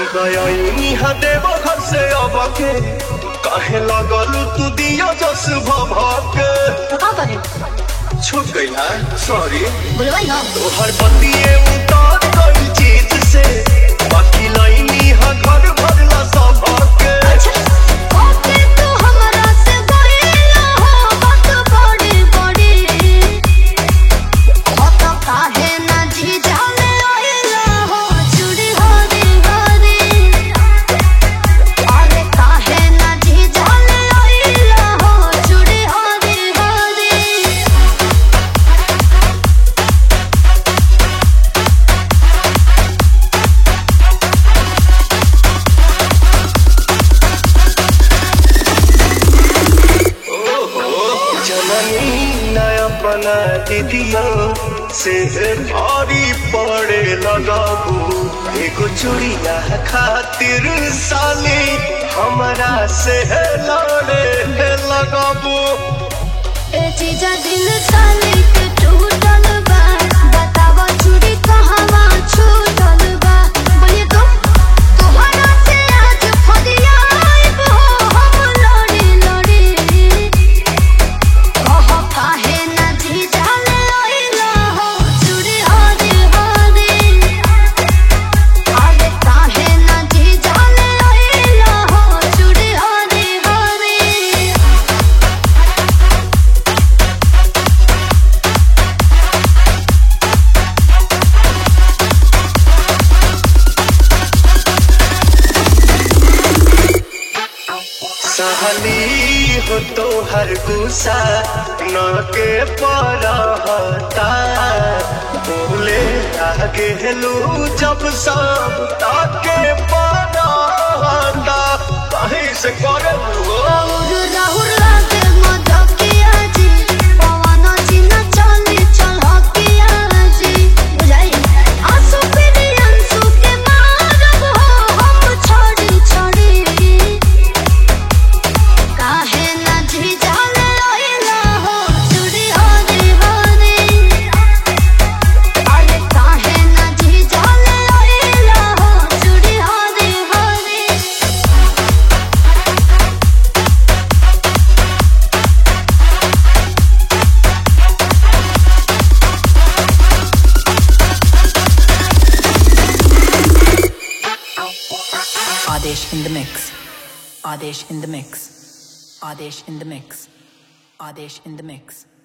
गई देव घर से अब के कहे लगल तू दिया जस भभके छूट गई है सॉरी तोहर बतिए उतार गई चीज से बाकी लाइनी है घर भरला सबके दीदिया से भारी पड़े लगाबू एगो चूड़िया खातिर साली हमरा से लड़े लगाबू चीजा दिल साली के टूटल बा बतावा चूड़ी कहवा छूटल बा बोलिए तो तोहरा से आज फदिया आइब हो हम लड़ी लड़ी कह काहे ना जी जाले आइला हो चूड़ी हरी हरी अरे काहे ना जी जाले आइला हो चूड़ी हरी हरी सहली हो तो हर गुस्सा न के परहता बोले आगे हेलू जब सब ताके परहता कहीं से करे राहुल लागे मधकिया जी पवन जी न चली चलकिया जी बुझाई आंसू फिरी अंसू के मारब हो हम छोड़ी छोड़ी काहे ना जी जाले आइला हो चूड़ी हरी हरी अरे काहे ना जी जाले आइला हो चूड़ी Hari Hari Adesh in the mix. Adesh in the mix. Adesh in the mix. Adesh in the mix.